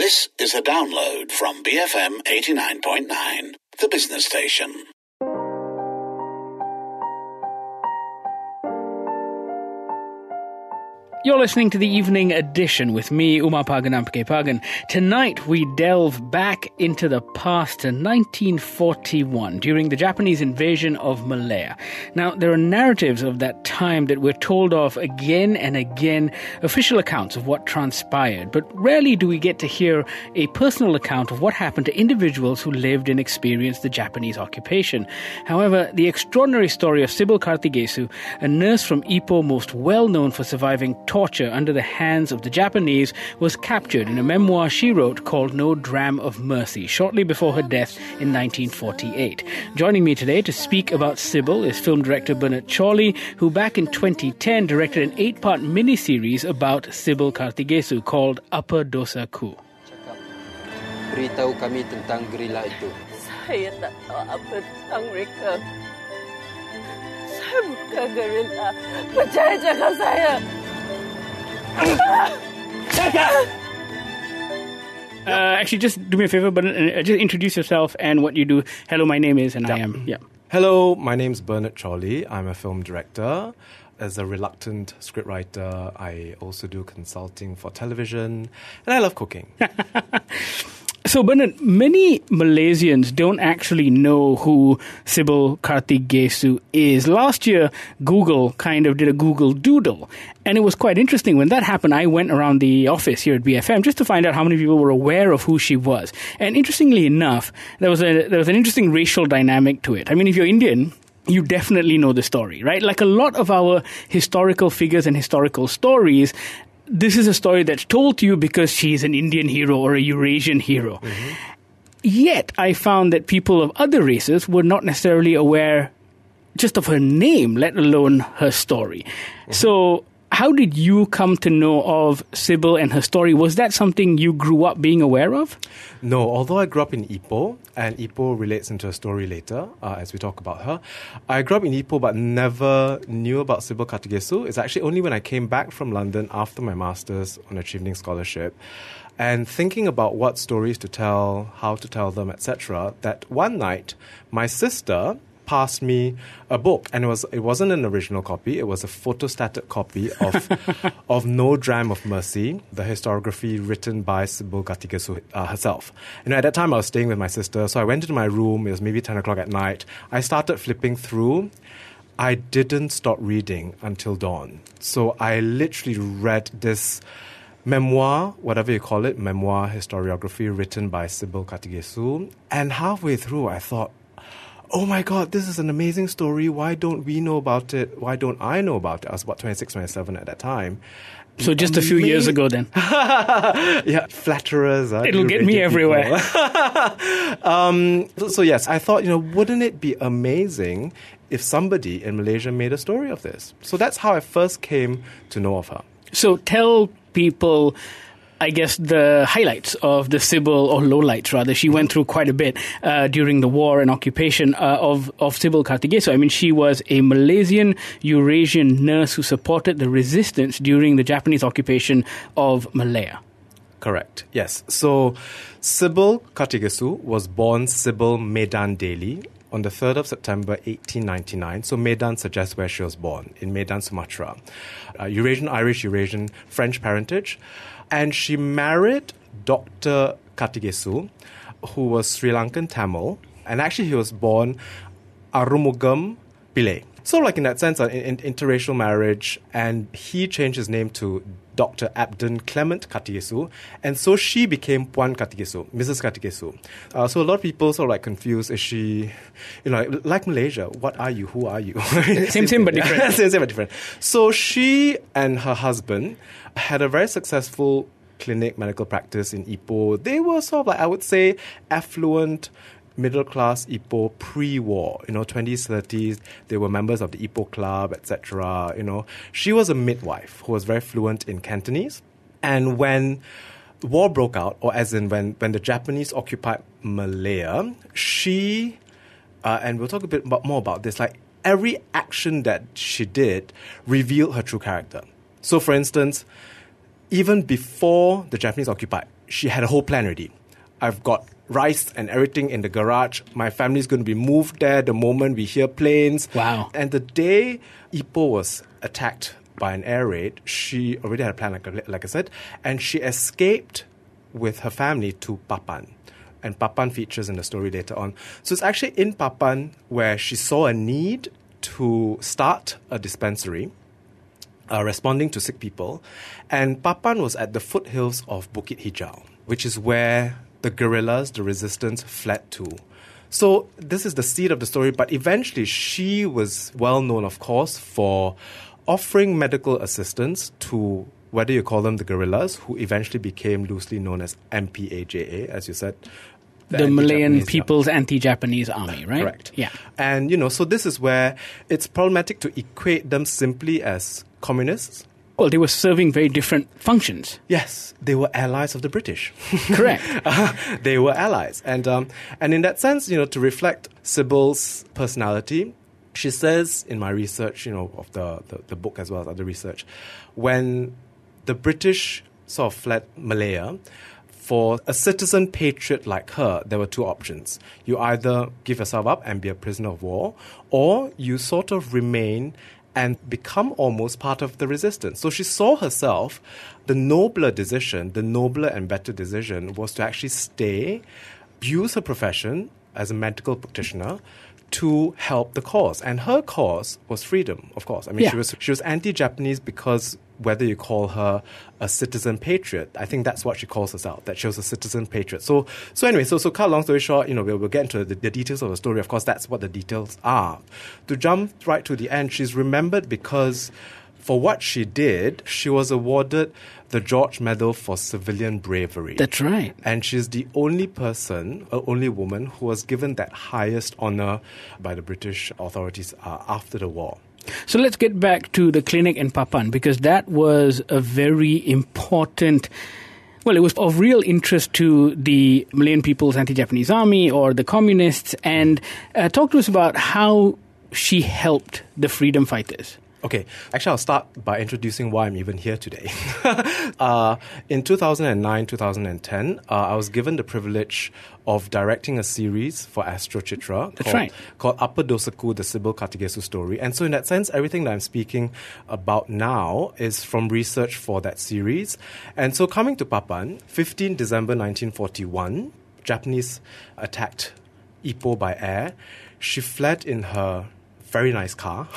This is a download from BFM 89.9, the business station. You're listening to the Evening Edition with me, Umar Pagan Ampake Pagan. Tonight we delve back into the past to 1941 during the Japanese invasion of Malaya. Now, there are narratives of that time that we're told of again and again, official accounts of what transpired, but rarely do we get to hear a personal account of what happened to individuals who lived and experienced the Japanese occupation. However, the extraordinary story of Sibyl Karthigesu, a nurse from Ipoh most well known for surviving torture under the hands of the Japanese, was captured in a memoir she wrote called No Dram of Mercy, shortly before her death in 1948. Joining me today to speak about Sibyl is film director Bernard Chorley, who back in 2010 directed an 8-part miniseries about Sibyl Karthigesu called Apa Dosaku. Beritahu kami tentang gerila itu. Saya tak tahu apa tentang mereka. Saya bukan gerila. Percaya cakap saya. Actually, just do me a favor, Bernard, just introduce yourself and what you do. Hello, my name is, and I am. Yeah. Hello, my name's Bernard Chorley. I'm a film director. As a reluctant scriptwriter, I also do consulting for television, and I love cooking. So, Bernard, many Malaysians don't actually know who Sibyl Karthigesu is. Last year, Google kind of did a Google Doodle, and it was quite interesting. When that happened, I went around the office here at BFM just to find out how many people were aware of who she was. And interestingly enough, there was an interesting racial dynamic to it. I mean, if you're Indian, you definitely know the story, right? Like a lot of our historical figures and historical stories, this is a story that's told to you because she's an Indian hero or a Eurasian hero. Mm-hmm. Yet, I found that people of other races were not necessarily aware just of her name, let alone her story. Mm-hmm. So, how did you come to know of Sibyl and her story? Was that something you grew up being aware of? No, although I grew up in Ipoh, and Ipoh relates into a story later as we talk about her. I grew up in Ipoh but never knew about Sibyl Karthigesu. It's actually only when I came back from London after my master's on Achieving Scholarship and thinking about what stories to tell, how to tell them, etc., that one night my sister passed me a book, and it wasn't an original copy. It was a photostated copy of No Dram of Mercy, the historiography written by Sibyl Karthigesu herself. And at that time, I was staying with my sister, so I went into my room. It was maybe 10 o'clock at night. I started flipping through. I didn't stop reading until dawn. So I literally read this memoir, whatever you call it, memoir historiography written by Sibyl Karthigesu. And halfway through, I thought, oh my God, this is an amazing story. Why don't we know about it? Why don't I know about it? I was about 26, 27 at that time. So just a few years ago then. Yeah, flatterers. It'll get me everywhere. So yes, I thought, wouldn't it be amazing if somebody in Malaysia made a story of this? So that's how I first came to know of her. So tell people, I guess, the highlights of the Sibyl, or lowlights rather. She went through quite a bit during the war and occupation of Sibyl Karthigesu. I mean, she was a Malaysian Eurasian nurse who supported the resistance during the Japanese occupation of Malaya. Correct, yes. So Sibyl Karthigesu was born Sibyl Medan Daly on the 3rd of September 1899. So Medan suggests where she was born, in Medan, Sumatra. Eurasian, Irish, Eurasian, French parentage. And she married Dr. Karthigesu, who was Sri Lankan Tamil. And actually, he was born Arumugam Pillai. So, like in that sense, an interracial marriage. And he changed his name to Dr. Abdon Clement Karthigesu. And so she became Puan Karthigesu, Mrs. Karthigesu. So a lot of people sort of like confused. Is she, like Malaysia, what are you? Who are you? Same but different. Same but different. So she and her husband had a very successful clinic medical practice in Ipoh. They were sort of like, I would say, affluent, middle-class Ipoh pre-war, 20s, 30s. They were members of the Ipoh Club, etc. She was a midwife who was very fluent in Cantonese. And when war broke out, or as in when the Japanese occupied Malaya, she, and we'll talk a bit more about this, like every action that she did revealed her true character. So, for instance, even before the Japanese occupied, she had a whole plan ready. I've got rice and everything in the garage. My family's going to be moved there the moment we hear planes. Wow. And the day Ipoh was attacked by an air raid, she already had a plan, like I said, and she escaped with her family to Papan. And Papan features in the story later on. So it's actually in Papan where she saw a need to start a dispensary responding to sick people. And Papan was at the foothills of Bukit Hijau, which is where the guerrillas, the resistance, fled to. So this is the seed of the story, but eventually she was well known, of course, for offering medical assistance to, whether you call them the guerrillas, who eventually became loosely known as MPAJA, as you said. The Malayan People's Anti-Japanese Army, right? Correct. Yeah. And, so this is where it's problematic to equate them simply as communists. Well, they were serving very different functions. Yes, they were allies of the British. Correct. They were allies. And in that sense, to reflect Sybil's personality, she says in my research, of the book as well as other research, when the British sort of fled Malaya, for a citizen patriot like her, there were two options. You either give yourself up and be a prisoner of war, or you sort of remain and become almost part of the resistance. So she saw herself, the nobler decision, the nobler and better decision was to actually stay, use her profession as a medical practitioner to help the cause. And her cause was freedom, of course. I mean, she was anti-Japanese because whether you call her a citizen patriot, I think that's what she calls herself, that she was a citizen patriot. So anyway, so cut long story short, we'll get into the details of the story. Of course, that's what the details are. To jump right to the end, she's remembered because for what she did, she was awarded the George Medal for Civilian Bravery. That's right. And she's the only woman who was given that highest honor by the British authorities after the war. So let's get back to the clinic in Papan, because that was a very important... Well, it was of real interest to the Malayan People's Anti-Japanese Army or the communists. And talk to us about how she helped the freedom fighters. Okay, actually I'll start by introducing why I'm even here today. In 2009, 2010, I was given the privilege of directing a series for Astro Chitra called Apa Dosaku, the Sybil Kartikesu story. And so in that sense, everything that I'm speaking about now is from research for that series. And so coming to Papan, 15 December 1941, Japanese attacked Ipoh by air. She fled in her very nice car,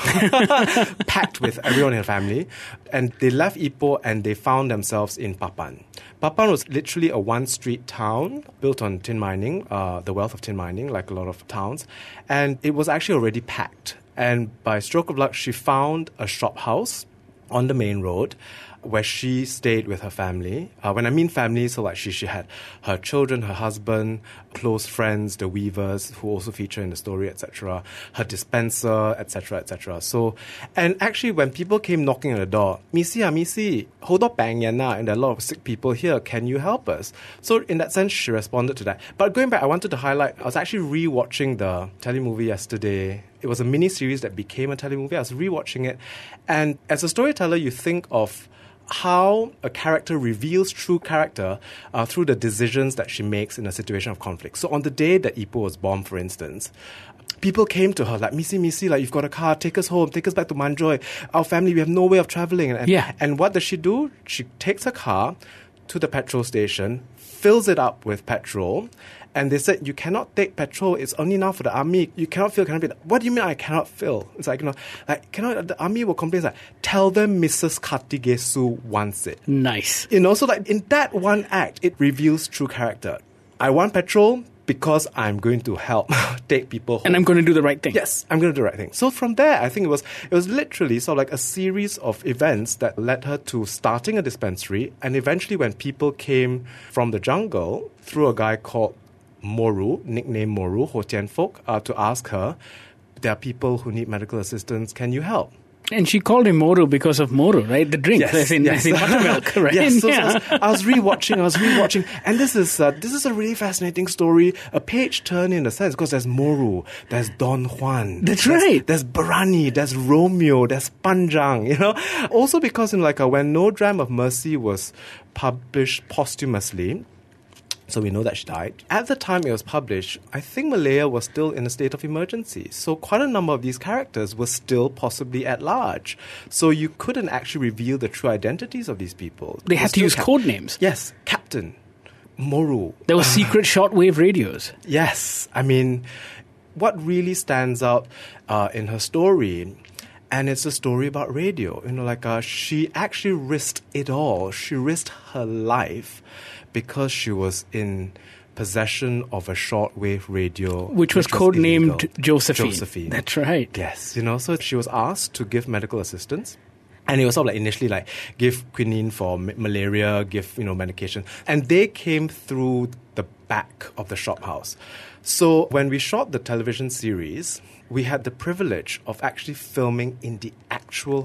packed with everyone in her family. And they left Ipoh and they found themselves in Papan. Papan was literally a one-street town built on tin mining, the wealth of tin mining, like a lot of towns. And it was actually already packed. And by stroke of luck, she found a shop house on the main road where she stayed with her family. When I mean family, so like she had her children, her husband, close friends, the weavers who also feature in the story, etc., her dispenser, etc., etc. So, and actually when people came knocking on the door, Missy, hold up bang yan na, and there are a lot of sick people here, can you help us? So in that sense, she responded to that. But going back, I wanted to highlight, I was actually re-watching the telemovie yesterday. It was a mini-series that became a telemovie. I was re-watching it. And as a storyteller, you think of how a character reveals true character through the decisions that she makes in a situation of conflict. So on the day that Ipoh was bombed, for instance, people came to her like, Missy, like, you've got a car, take us home, take us back to Manjoy. Our family, we have no way of traveling. And what does she do? She takes her car to the petrol station, fills it up with petrol, and they said, you cannot take petrol, it's only now for the army. You cannot fill, what do you mean I cannot fill? It's like, the army will complain, like, tell them Mrs. Kartikesu wants it. Nice. So like in that one act, it reveals true character. I want petrol because I'm going to help take people home. And I'm going to do the right thing. Yes, I'm going to do the right thing. So from there, I think it was literally sort of like a series of events that led her to starting a dispensary. And eventually when people came from the jungle through a guy called Moru, nicknamed Moru, Hotian folk, to ask her, there are people who need medical assistance, can you help? And she called him Moru because of Moru, right? The drink, as in buttermilk, right? Yes, so I was rewatching, and this is a really fascinating story, a page turn in a sense, because there's Moru, there's Don Juan. That's right. There's Barani, there's Romeo, there's Panjang, Also because when No Dram of Mercy was published posthumously, So we know that she died. At the time it was published, I think Malaya was still in a state of emergency. So quite a number of these characters were still possibly at large. So you couldn't actually reveal the true identities of these people. They had to use code names. Yes, Captain, Moru. There were secret shortwave radios. Yes. I mean, what really stands out in her story, and it's a story about radio, she actually risked it all. She risked her life because she was in possession of a shortwave radio. Which was codenamed Josephine. Josephine. That's right. Yes. So she was asked to give medical assistance. And it was sort of initially give quinine for malaria, give, medication. And they came through the back of the shop house. So when we shot the television series, we had the privilege of actually filming in the actual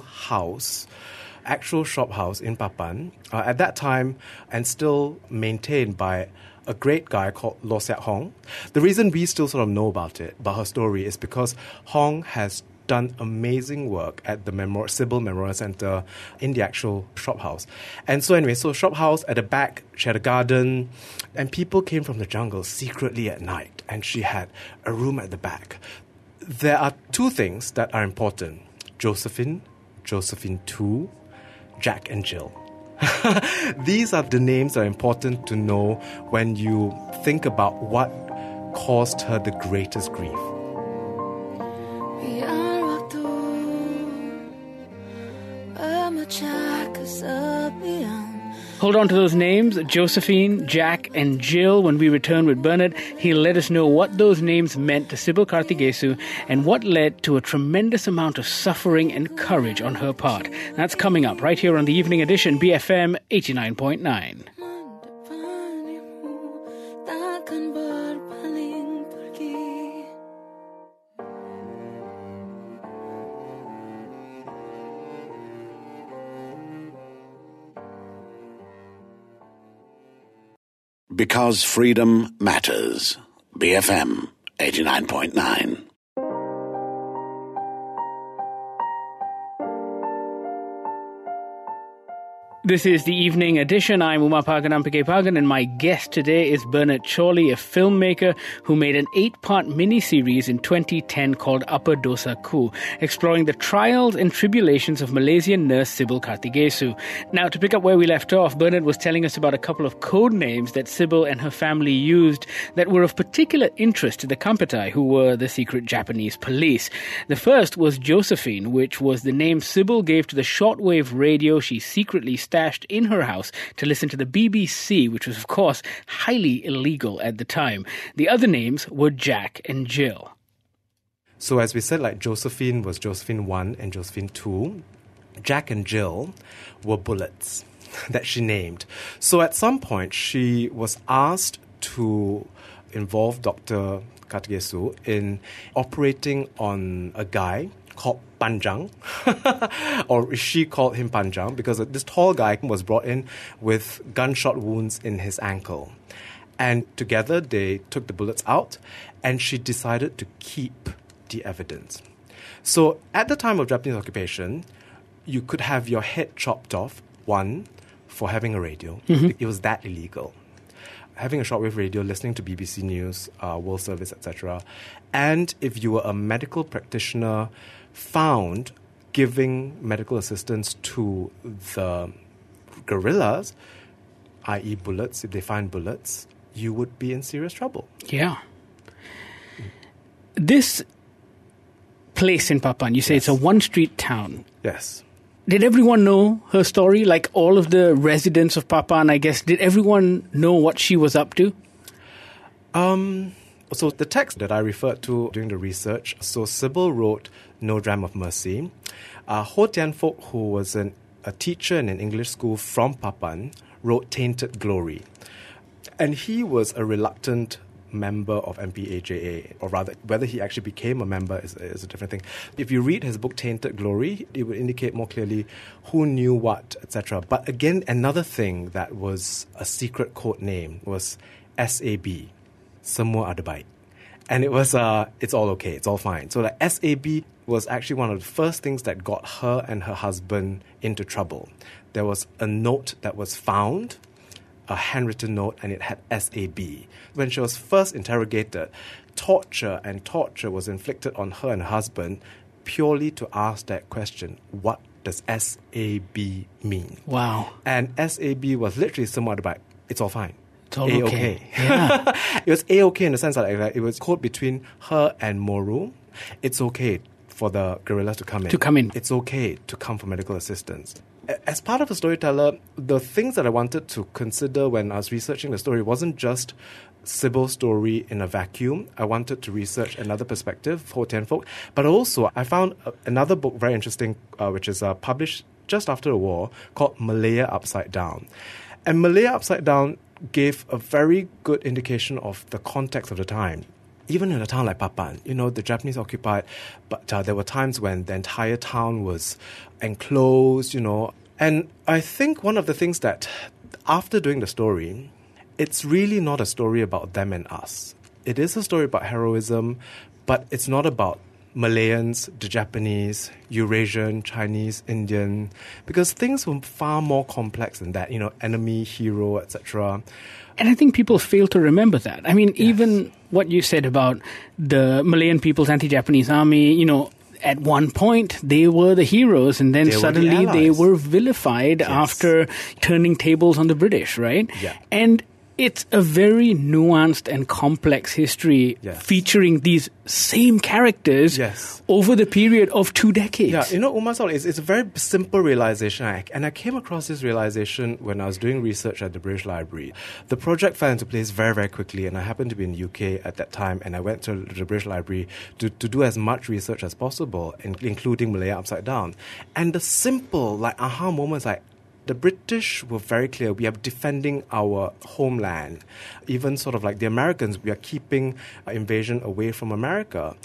shop house in Papan, at that time, and still maintained by a great guy called Lo Siak Hong. The reason we still sort of know about her story, is because Hong has done amazing work at the Sybil Memorial Centre in the actual shop house. And so shop house at the back, she had a garden, and people came from the jungle secretly at night, and she had a room at the back. There are two things that are important: Josephine, Josephine II, Jack and Jill. These are the names that are important to know when you think about what caused her the greatest grief. Hold on to those names, Josephine, Jack, and Jill. When we return with Bernard, he'll let us know what those names meant to Sybil Karthigesu and what led to a tremendous amount of suffering and courage on her part. That's coming up right here on the Evening Edition, BFM 89.9. Because freedom matters. BFM 89.9. This is the Evening Edition. I'm Umapagan Ampike-Pagan, and my guest today is Bernard Chorley, a filmmaker who made an 8-part miniseries in 2010 called Apa Dosaku, exploring the trials and tribulations of Malaysian nurse Sybil Karthigesu. Now, to pick up where we left off, Bernard was telling us about a couple of code names that Sybil and her family used that were of particular interest to the Kampetai, who were the secret Japanese police. The first was Josephine, which was the name Sybil gave to the shortwave radio she secretly stashed in her house to listen to the BBC, which was, of course, highly illegal at the time. The other names were Jack and Jill. So as we said, Josephine was Josephine I and Josephine II. Jack and Jill were bullets that she named. So at some point, she was asked to involve Dr. Karthigesu in operating on a guy called Panjang, or she called him Panjang, because this tall guy was brought in with gunshot wounds in his ankle. And together they took the bullets out, and she decided to keep the evidence. So at the time of Japanese occupation, you could have your head chopped off, one, for having a radio. Mm-hmm. It was that illegal. Having a shortwave radio, listening to BBC News, World Service, etc. And if you were a medical practitioner found giving medical assistance to the guerrillas, i.e. bullets, if they find bullets, you would be in serious trouble. Yeah. This place in Papan, you say Yes. it's a one-street town. Yes. Did everyone know her story? Like all of the residents of Papan, I guess, did everyone know what she was up to? So the text that I referred to during the research, so Sybil wrote No Dram of Mercy. Ho Tian Fok, who was a teacher in an English school from Papan, wrote Tainted Glory. And he was a reluctant member of MPAJA, or rather, whether he actually became a member is a different thing. If you read his book Tainted Glory, it would indicate more clearly who knew what, etc. But again, another thing that was a secret code name was SAB, Semua Ada Baik. And it was, it's all okay, it's all fine. So the SAB was actually one of the first things that got her and her husband into trouble. There was a note that was found a handwritten note and it had SAB. When she was first interrogated, torture was inflicted on her and her husband purely to ask that question, what does SAB mean? Wow. And SAB was literally somewhat about, it's all fine. It's all A-OK. okay. Yeah. It was A-OK in the sense that it was code between her and Moru. It's okay for the guerrillas to come in. It's okay to come for medical assistance. As part of a storyteller, the things that I wanted to consider when I was researching the story wasn't just Sybil's story in a vacuum. I wanted to research another perspective for Tianfolk. But also, I found another book very interesting, which is published just after the war, called Malaya Upside Down. And Malaya Upside Down gave a very good indication of the context of the time. Even in a town like Papan, the Japanese occupied, but there were times when the entire town was enclosed, And I think one of the things that, after doing the story, it's really not a story about them and us. It is a story about heroism, but it's not about Malayans, the Japanese, Eurasian, Chinese, Indian, because things were far more complex than that, enemy, hero, etc. And I think people fail to remember that. I mean, even what you said about the Malayan People's Anti-Japanese Army, at one point they were the heroes, and then suddenly they were vilified after turning tables on the British, right? Yeah. And it's a very nuanced and complex history featuring these same characters over the period of 2 decades. Yeah, Umar Saul, it's a very simple realization. And I came across this realization when I was doing research at the British Library. The project fell into place very, very quickly, and I happened to be in the UK at that time, and I went to the British Library to do as much research as possible, including Malaya Upside Down. And the simple, aha moments, the British were very clear. We are defending our homeland. Even sort of like the Americans, we are keeping invasion away from America.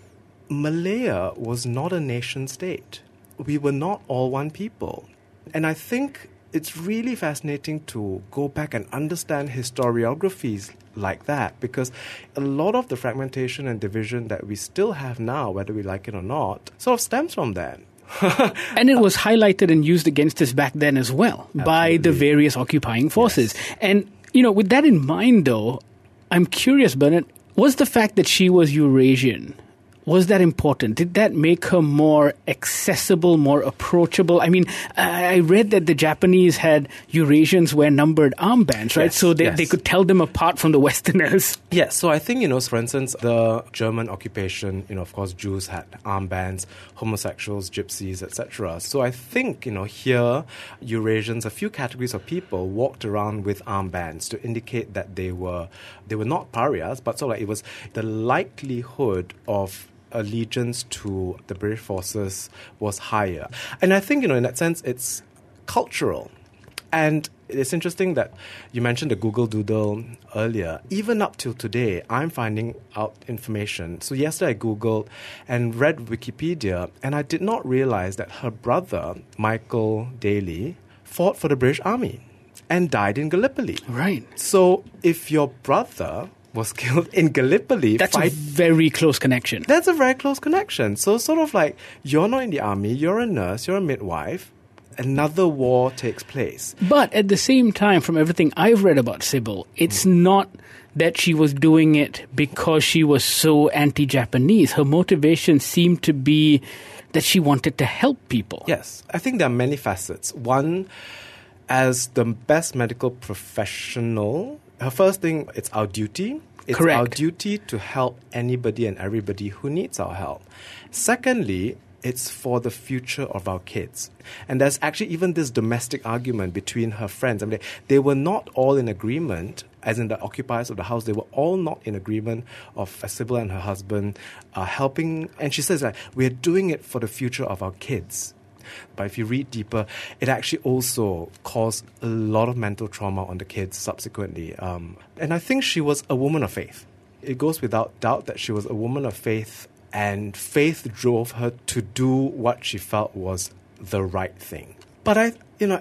Malaya was not a nation state. We were not all one people. And I think it's really fascinating to go back and understand historiographies like that, because a lot of the fragmentation and division that we still have now, whether we like it or not, sort of stems from that. And it was highlighted and used against us back then as well by the various occupying forces. And, with that in mind, though, I'm curious, Bernard, was the fact that she was Eurasian, was that important? Did that make her more accessible, more approachable? I mean, I read that the Japanese had Eurasians wear numbered armbands, right? So they could tell them apart from the Westerners. Yes, so I think, for instance, the German occupation, of course, Jews had armbands, homosexuals, gypsies, etc. So I think, here, Eurasians, a few categories of people walked around with armbands to indicate that they were not pariahs, but sort of it was the likelihood of allegiance to the British forces was higher. And I think, in that sense, it's cultural. And it's interesting that you mentioned the Google Doodle earlier. Even up till today, I'm finding out information. So yesterday I Googled and read Wikipedia, and I did not realize that her brother, Michael Daly, fought for the British Army and died in Gallipoli. Right. So if your brother was killed in Gallipoli... That's a very close connection. That's a very close connection. So sort of like, you're not in the army, you're a nurse, you're a midwife, another war takes place. But at the same time, from everything I've read about Sybil, it's not that she was doing it because she was so anti-Japanese. Her motivation seemed to be that she wanted to help people. Yes. I think there are many facets. One, as the best medical professional... Her first thing, it's our duty. It's Correct. Our duty to help anybody and everybody who needs our help. Secondly, it's for the future of our kids. And there's actually even this domestic argument between her friends. I mean, they were not all in agreement, as in the occupiers of the house, they were all not in agreement of Sybil and her husband helping. And she says that we're doing it for the future of our kids. But if you read deeper, it actually also caused a lot of mental trauma on the kids subsequently. And I think she was a woman of faith. It goes without doubt that she was a woman of faith, and faith drove her to do what she felt was the right thing. But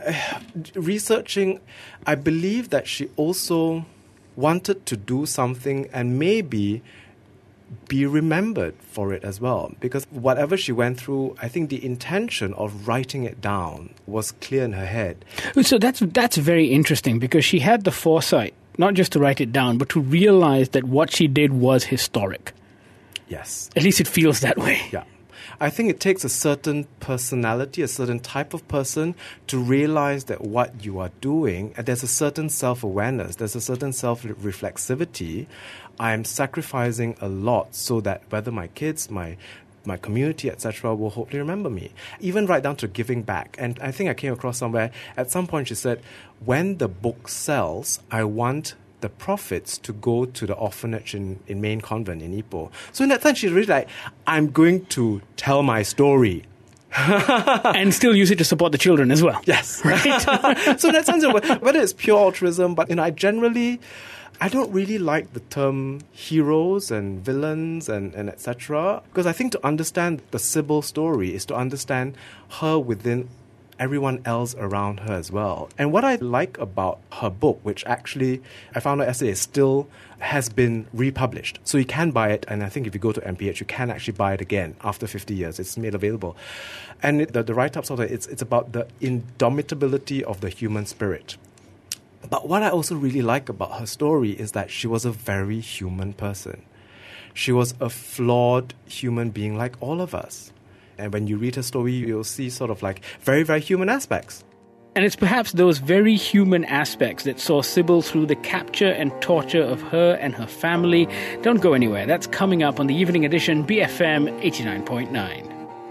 researching, I believe that she also wanted to do something and maybe be remembered for it as well. Because whatever she went through, I think the intention of writing it down was clear in her head. So that's very interesting, because she had the foresight, not just to write it down, but to realize that what she did was historic. Yes. At least it feels that way. Yeah. I think it takes a certain personality, a certain type of person to realize that what you are doing, and there's a certain self-awareness, there's a certain self-reflexivity. I'm sacrificing a lot so that whether my kids, my community, etc., will hopefully remember me. Even right down to giving back. And I think I came across somewhere, at some point she said, when the book sells, I want the profits to go to the orphanage in Main Convent in Ipoh. So in that sense, she's really like, I'm going to tell my story. And still use it to support the children as well. Yes. Right? So in that sense, whether it's pure altruism, but I don't really like the term heroes and villains and etc. Because I think to understand the Sybil story is to understand her within everyone else around her as well. And what I like about her book, which actually I found out yesterday still has been republished. So you can buy it, and I think if you go to MPH, you can actually buy it again after 50 years. It's made available. And the write-ups of it's about the indomitability of the human spirit. But what I also really like about her story is that she was a very human person. She was a flawed human being like all of us. And when you read her story, you'll see sort of like very, very human aspects. And it's perhaps those very human aspects that saw Sybil through the capture and torture of her and her family. Don't go anywhere. That's coming up on the Evening Edition, BFM 89.9.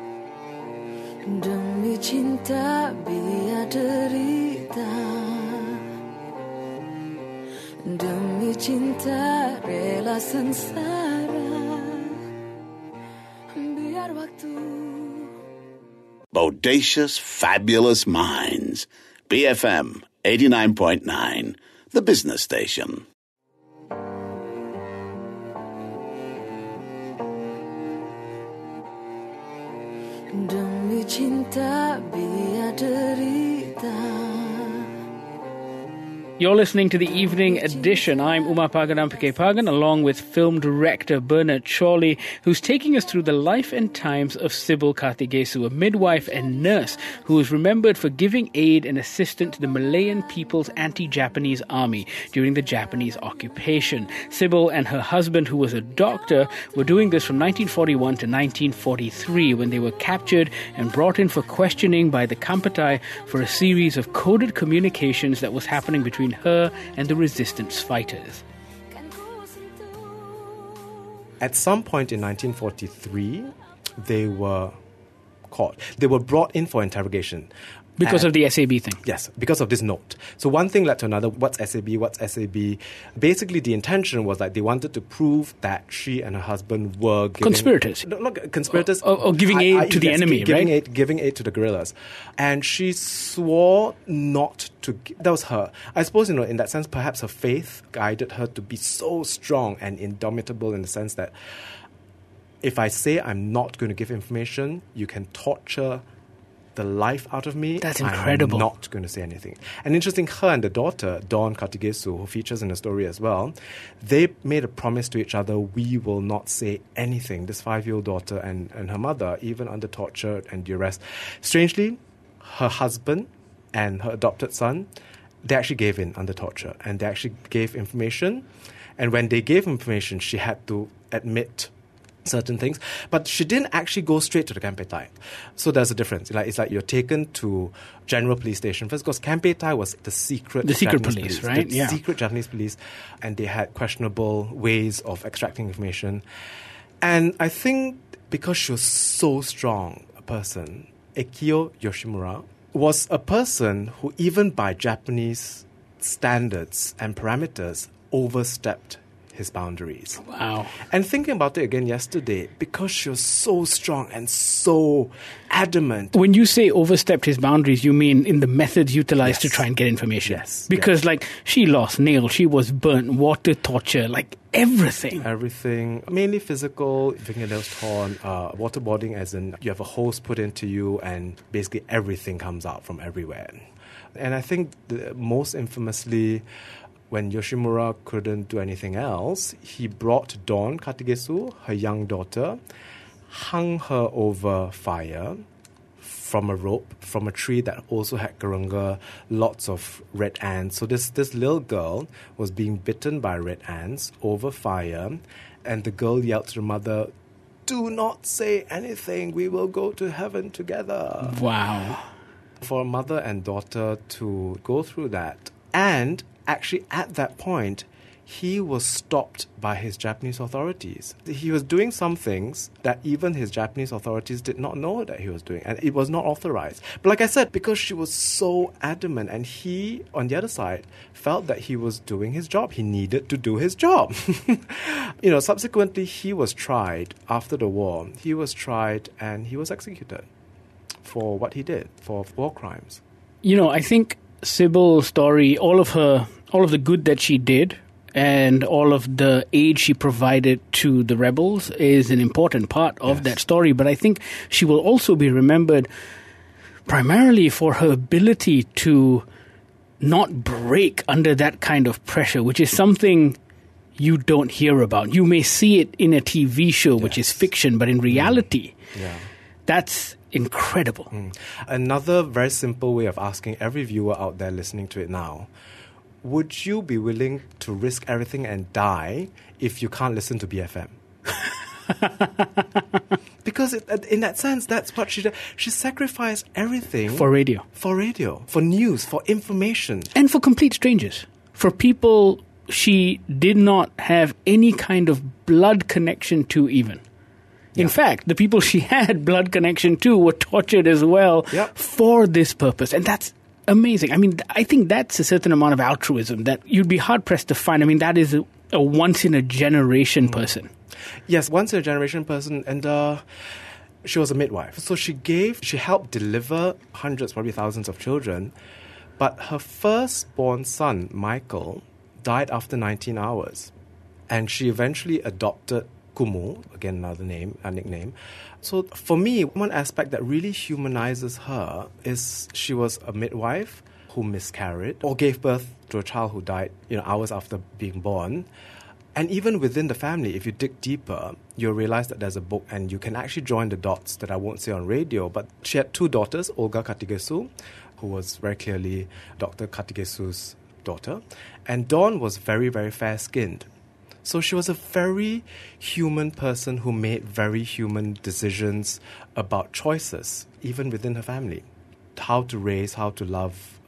Demi cinta biar derita, demi cinta rela sengsara, biar waktu. Bodacious, fabulous minds. BFM 89.9, the business station. Demi cinta biar derita. You're listening to the Evening Edition. I'm Uma Paganampake Pagan, along with film director Bernard Chorley, who's taking us through the life and times of Sybil Karthigesu, a midwife and nurse who is remembered for giving aid and assistance to the Malayan People's Anti-Japanese Army during the Japanese occupation. Sybil and her husband, who was a doctor, were doing this from 1941 to 1943 when they were captured and brought in for questioning by the Kampatai for a series of coded communications that was happening between her and the resistance fighters. At some point in 1943, they were caught. They were brought in for interrogation. Because of the SAB thing? Yes, because of this note. So one thing led to another. What's SAB? What's SAB? Basically, the intention was that they wanted to prove that she and her husband were giving... Conspirators. Not conspirators. Or giving aid to the enemy, right? Giving aid to the guerrillas. And she swore not to... That was her. I suppose, in that sense, perhaps her faith guided her to be so strong and indomitable in the sense that if I say I'm not going to give information, you can torture the life out of me. That's incredible. I'm not going to say anything. And interesting, her and the daughter, Dawn Karthigesu, who features in the story as well, they made a promise to each other, we will not say anything. This 5-year-old daughter and her mother, even under torture and duress. Strangely, her husband and her adopted son, they actually gave in under torture. And they actually gave information. And when they gave information, she had to admit certain things, but she didn't actually go straight to the Kampetai. So there's a difference. It's like you're taken to General Police Station first, because Kampetai was the secret Japanese police, right? The secret Japanese police, and they had questionable ways of extracting information. And I think because she was so strong a person, Ekio Yoshimura was a person who, even by Japanese standards and parameters, overstepped his boundaries. Wow. And thinking about it again yesterday, because she was so strong and so adamant. When you say overstepped his boundaries, you mean in the methods utilized to try and get information? Yes. Because she lost nails, she was burnt, water, torture, everything. Everything, mainly physical, fingernails torn, waterboarding as in you have a hose put into you and basically everything comes out from everywhere. And I think most infamously, when Yoshimura couldn't do anything else, he brought Dawn Katagesu, her young daughter, hung her over fire from a rope, from a tree that also had garunga, lots of red ants. So this little girl was being bitten by red ants over fire, and the girl yelled to her mother, "Do not say anything, we will go to heaven together." Wow. For a mother and daughter to go through that. And actually at that point, he was stopped by his Japanese authorities. He was doing some things that even his Japanese authorities did not know that he was doing, and it was not authorized. But like I said, because she was so adamant, and he, on the other side, felt that he was doing his job. He needed to do his job. Subsequently, he was tried after the war. He was tried and he was executed for what he did, for war crimes. I think Sybil's story, all of the good that she did, and all of the aid she provided to the rebels is an important part of that story. But I think she will also be remembered primarily for her ability to not break under that kind of pressure, which is something you don't hear about. You may see it in a TV show, which is fiction, but in reality, that's incredible. Another very simple way of asking every viewer out there listening to it now, would you be willing to risk everything and die if you can't listen to BFM? Because in that sense, that's what she did. She sacrificed everything for radio, for news, for information. And for complete strangers. For people she did not have any kind of blood connection to even. In fact, the people she had blood connection to were tortured as well for this purpose. And that's amazing. I mean, I think that's a certain amount of altruism that you'd be hard-pressed to find. I mean, that is a once-in-a-generation person. Yes, once-in-a-generation person. And she was a midwife. So she helped deliver hundreds, probably thousands of children. But her firstborn son, Michael, died after 19 hours. And she eventually adopted Kumu, again another nickname. So for me, one aspect that really humanizes her is she was a midwife who miscarried or gave birth to a child who died, hours after being born. And even within the family, if you dig deeper, you'll realize that there's a book and you can actually join the dots that I won't say on radio. But she had two daughters, Olga Katagesu, who was very clearly Dr. Katagesu's daughter, and Dawn was very, very fair-skinned. So she was a very human person who made very human decisions about choices, even within her family. How to raise, how to love.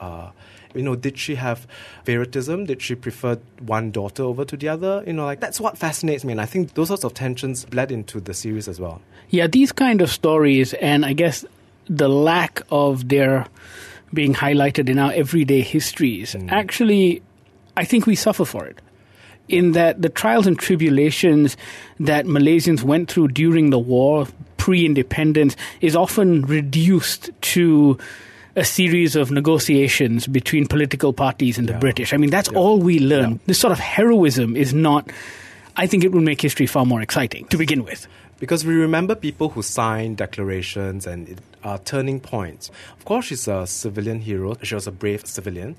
Did she have favoritism? Did she prefer one daughter over to the other? That's what fascinates me. And I think those sorts of tensions bled into the series as well. Yeah, these kind of stories, and I guess the lack of their being highlighted in our everyday histories, actually, I think we suffer for it. In that the trials and tribulations that Malaysians went through during the war, pre-independence, is often reduced to a series of negotiations between political parties and the British. I mean, that's all we learn. This sort of heroism is not... I think it will make history far more exciting to begin with. Because we remember people who signed declarations and turning points. Of course, she's a civilian hero. She was a brave civilian.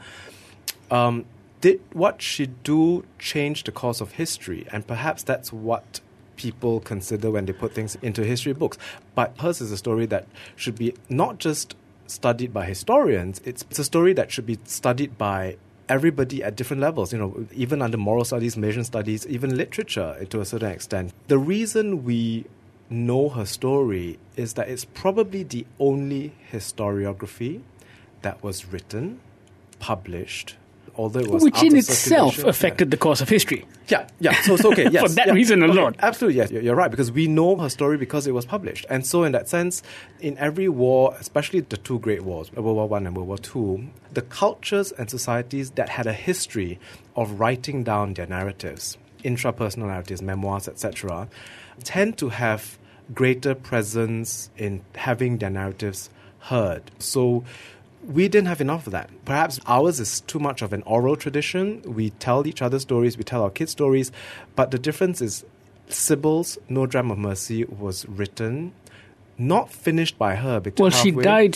Did what she do change the course of history? And perhaps that's what people consider when they put things into history books. But hers is a story that should be not just studied by historians, it's a story that should be studied by everybody at different levels, even under moral studies, Malaysian studies, even literature to a certain extent. The reason we know her story is that it's probably the only historiography that was written, published, although it was which in itself affected the course of history. Yeah. So okay, yes. For that reason alone. Okay, absolutely, yes. You're right, because we know her story because it was published. And so in that sense, in every war, especially the two great wars, World War I and World War II, the cultures and societies that had a history of writing down their narratives, intrapersonal narratives, memoirs, etc., tend to have greater presence in having their narratives heard. So we didn't have enough of that. Perhaps ours is too much of an oral tradition. We tell each other stories, we tell our kids stories, but the difference is Sybil's No Dram of Mercy was written, not finished by her. Well, she died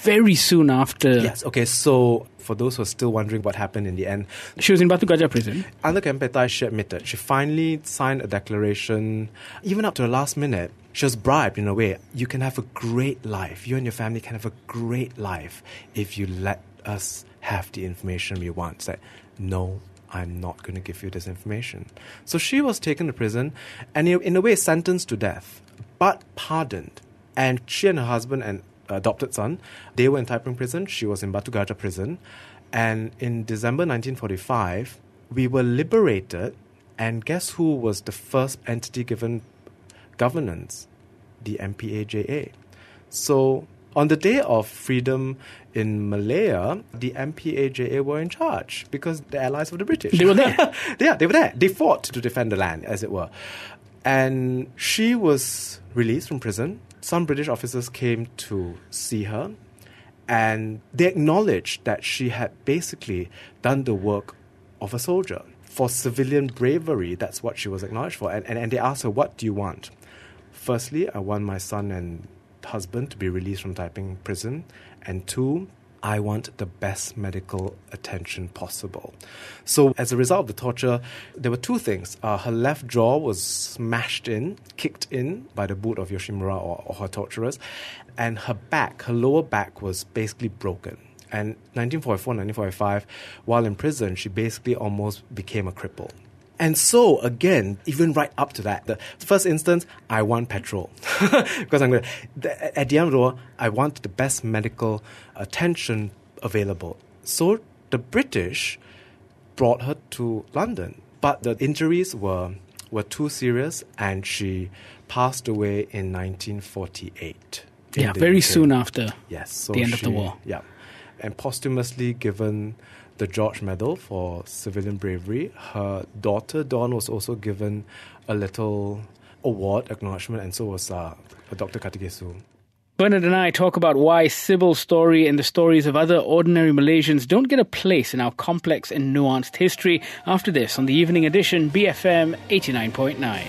very soon after. Yes, okay, so for those who are still wondering what happened in the end, She was in Batu Gajah prison. under Kempetai, she admitted she finally signed a declaration, even up to the last minute. She was bribed in a way. You can have a great life. You and your family can have a great life if you let us have the information we want. It's like, no, I'm not going to give you this information. So she was taken to prison and in a way sentenced to death, but pardoned. And she and her husband and adopted son, they were in Taiping prison. She was in Batu Gajah prison. And in December 1945, we were liberated. And guess who was the first entity given governance? The MPAJA. So on the day of freedom in Malaya, the MPAJA were in charge because they're allies of the British. They were there. Yeah, they were there. They fought to defend the land, as it were. And she was released from prison. Some British officers came to see her, and they acknowledged that she had basically done the work of a soldier. For civilian bravery, that's what she was acknowledged for. And they asked her, what do you want? Firstly, I want my son and husband to be released from Taiping prison. And two, I want the best medical attention possible. So as a result of the torture, there were two things. Her left jaw was smashed in, kicked in by the boot of Yoshimura or her torturers. And her back, her lower back was basically broken. And 1944, 1945, while in prison, she basically almost became a cripple. And so, again, even right up to that, the first instance, I want petrol. Because at the end of the war, I want the best medical attention available. So the British brought her to London. But the injuries were too serious, and she passed away in 1948. Yeah, very soon after so the end of the war. Yeah. And posthumously given the George Medal for civilian bravery. Her daughter, Dawn, was also given a little award, acknowledgement, and so was Dr. Kartikesu. Bernard and I talk about why Sybil's story and the stories of other ordinary Malaysians don't get a place in our complex and nuanced history after this on the Evening Edition, BFM 89.9.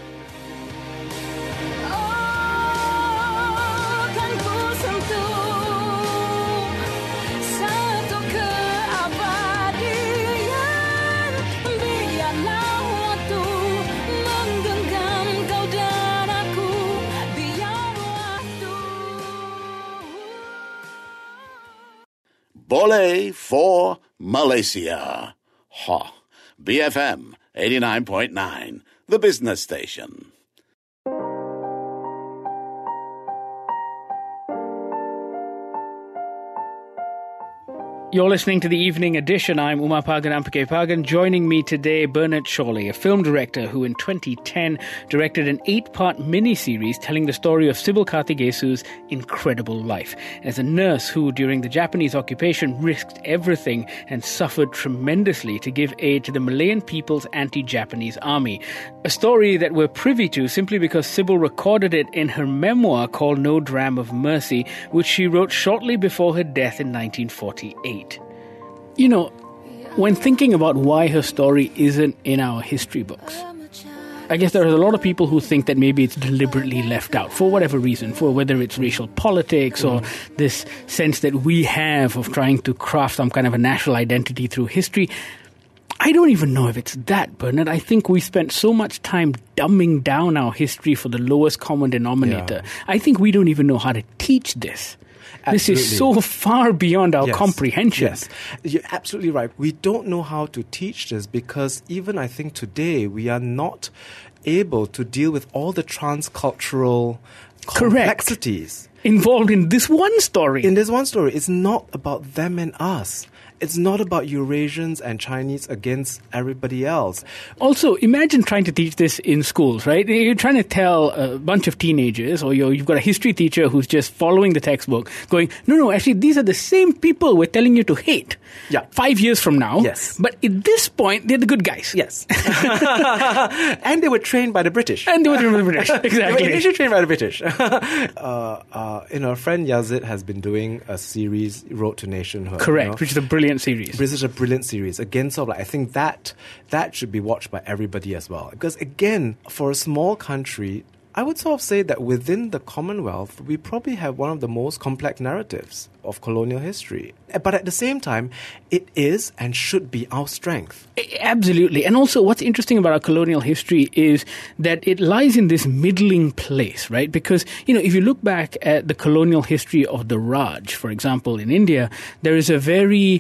Boleh for Malaysia. Ha. BFM 89.9, the business station. You're listening to the Evening Edition. I'm Umar Pagan Ampake Pagan. Joining me today, Bernard Shawley, a film director who in 2010 directed an 8-part miniseries telling the story of Sybil Kartikesu's incredible life as a nurse who, during the Japanese occupation, risked everything and suffered tremendously to give aid to the Malayan people's anti-Japanese army. A story that we're privy to simply because Sybil recorded it in her memoir called No Dram of Mercy, which she wrote shortly before her death in 1948. You know, when thinking about why her story isn't in our history books, I guess there are a lot of people who think that maybe it's deliberately left out for whatever reason, for whether it's racial politics or this sense that we have of trying to craft some kind of a national identity through history. I don't even know if it's that, Bernard. I think we spent so much time dumbing down our history for the lowest common denominator. Yeah. I think we don't even know how to teach this. Absolutely. This is so far beyond our comprehension. Yes, you're absolutely right. We don't know how to teach this because even I think today we are not able to deal with all the transcultural complexities involved in this one story. In this one story, it's not about them and us. It's not about Eurasians and Chinese against everybody else. Also, imagine trying to teach this in schools, right? You're trying to tell a bunch of teenagers, or you've got a history teacher who's just following the textbook, going, no, actually, these are the same people we're telling you to hate. Yeah. 5 years from now. Yes. But at this point, they're the good guys. Yes. And they were trained by the British. Exactly. They were initially trained by the British. Our friend Yazid has been doing a series, Road to Nationhood. Correct, which is a brilliant series. This is a brilliant series. Again, sort of like, I think that should be watched by everybody as well. Because again, for a small country, I would sort of say that within the Commonwealth, we probably have one of the most complex narratives of colonial history. But at the same time, it is and should be our strength. Absolutely. And also what's interesting about our colonial history is that it lies in this middling place, right? Because, if you look back at the colonial history of the Raj, for example, in India, there is a very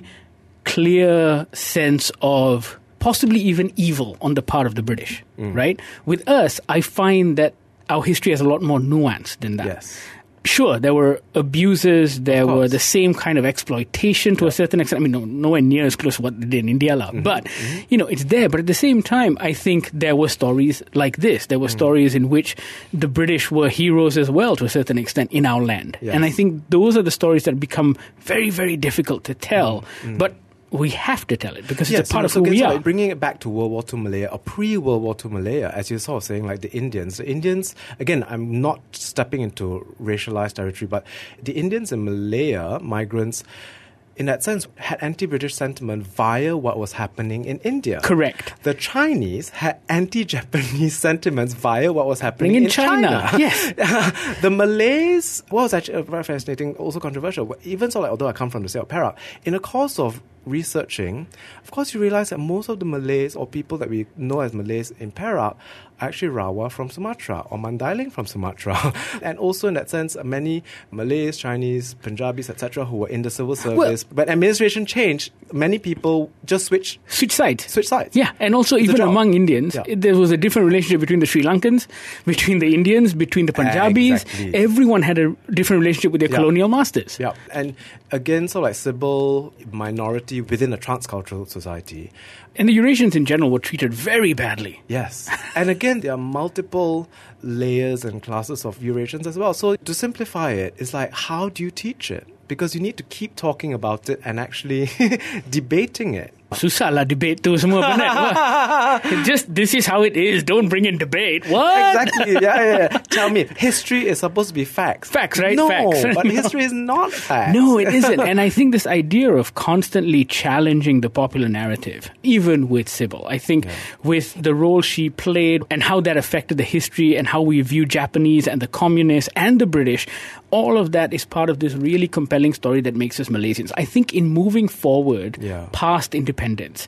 clear sense of possibly even evil on the part of the British, right? With us, I find that our history has a lot more nuance than that. Yes. Sure, there were abuses, there were the same kind of exploitation to a certain extent. I mean, nowhere near as close to what they did in India. But, it's there. But at the same time, I think there were stories like this. There were stories in which the British were heroes as well, to a certain extent, in our land. Yes. And I think those are the stories that become very, very difficult to tell. But we have to tell it because it's a part of who we are. Bringing it back to World War II Malaya or pre-World War II Malaya, as you're sort of saying, like the Indians, again, I'm not stepping into racialized territory, but the Indians in Malaya, migrants, in that sense, had anti-British sentiment via what was happening in India. Correct. The Chinese had anti-Japanese sentiments via what was happening in China. Yes. The Malays, what was actually very fascinating, also controversial, even so, although I come from the state of Perak, in the course of researching, of course, you realize that most of the Malays or people that we know as Malays in Perak are actually Rawa from Sumatra or Mandailing from Sumatra. And also, in that sense, many Malays, Chinese, Punjabis, etc., who were in the civil service. But administration changed, many people just switch sides. Yeah, and also even among Indians, there was a different relationship between the Sri Lankans, between the Indians, between the Punjabis. Exactly. Everyone had a different relationship with their colonial masters. Yeah, and again, so like Sibyl, minority within a transcultural society. And the Eurasians in general were treated very badly. Yes. And again, there are multiple layers and classes of Eurasians as well. So to simplify it, it's like, how do you teach it? Because you need to keep talking about it and actually debating it. Susah lah debate tu semua penat. Just this is how it is. Don't bring in debate. What? Exactly. Yeah. Tell me, history is supposed to be facts. Facts, right? No, Facts. but history is not facts. No, it isn't. And I think this idea of constantly challenging the popular narrative, even with Sibyl, I think with the role she played and how that affected the history and how we view Japanese and the communists and the British, all of that is part of this really compelling story that makes us Malaysians. I think in moving forward past independence,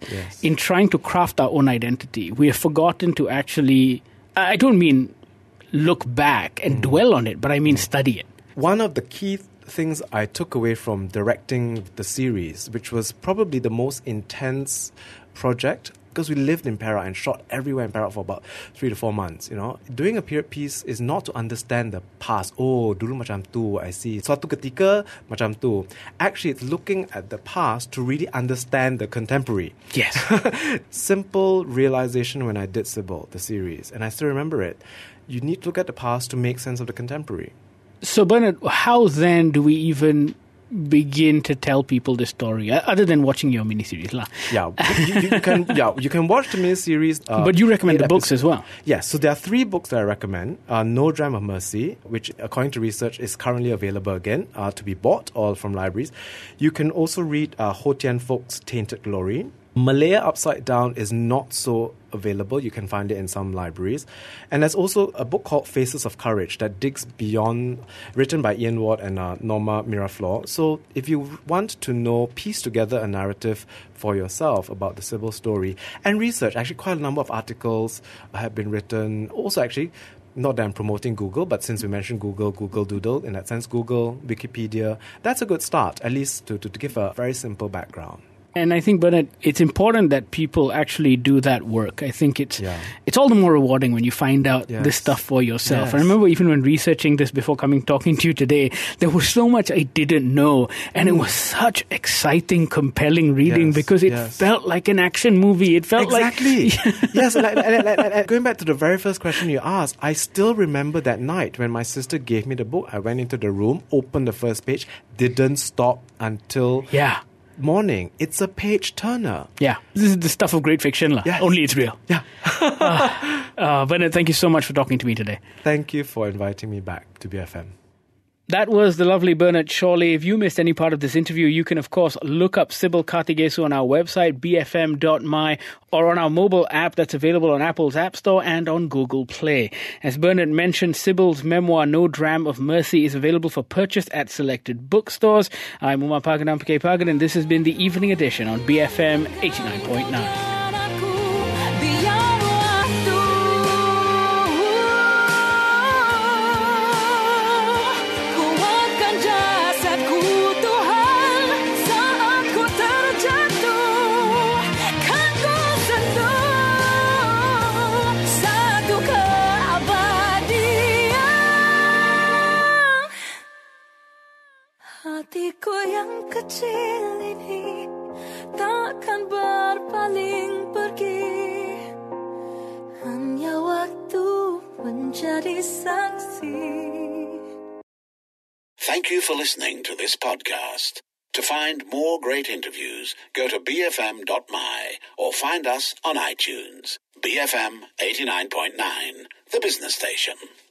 in trying to craft our own identity, we have forgotten to actually, I don't mean look back and dwell on it, but I mean study it. One of the key things I took away from directing the series, which was probably the most intense project, because we lived in Perak and shot everywhere in Perak for about 3 to 4 months, Doing a period piece is not to understand the past. Oh, dulu macam tu, I see. Suatu ketika macam tu. Actually, it's looking at the past to really understand the contemporary. Yes. Simple realization when I did Sibyl, the series, and I still remember it. You need to look at the past to make sense of the contemporary. So, Bernard, how then do we even begin to tell people this story other than watching your miniseries lah? You can watch the miniseries, but you recommend the books as well. Yes, so there are 3 books that I recommend. No Dram of Mercy, which according to research is currently available again to be bought or from libraries. You can also read Ho Tien Fok's Tainted Glory. Malaya Upside Down is not so available. You can find it in some libraries. And there's also a book called Faces of Courage that digs beyond, written by Ian Ward and Norma Miraflor. So if you want to piece together a narrative for yourself about the Sibyl story and research, actually quite a number of articles have been written. Also actually, not that I'm promoting Google, but since we mentioned Google Doodle, in that sense, Google, Wikipedia, that's a good start, at least to give a very simple background. And I think, Bernard, it's important that people actually do that work. I think it's all the more rewarding when you find out this stuff for yourself. I remember even when researching this before talking to you today, there was so much I didn't know. And it was such exciting, compelling reading because it felt like an action movie. It felt exactly. Yes, and going back to the very first question you asked, I still remember that night when my sister gave me the book. I went into the room, opened the first page, didn't stop until... morning. It's a page turner. Yeah. This is the stuff of great fiction. Yes. Only it's real. Yeah. Bernard, thank you so much for talking to me today. Thank you for inviting me back to BFM. That was the lovely Bernard Shawley. If you missed any part of this interview, you can, of course, look up Sybil Karthigesu on our website, bfm.my, or on our mobile app that's available on Apple's App Store and on Google Play. As Bernard mentioned, Sybil's memoir, No Dram of Mercy, is available for purchase at selected bookstores. I'm Umar Pagan Pagan, and this has been the Evening Edition on BFM 89.9. Hatiku yang kecil ini takkan berpaling pergi, hanya waktu menjadi saksi. Thank you for listening to this podcast. To find more great interviews, go to bfm.my or find us on iTunes. BFM 89.9, the business station.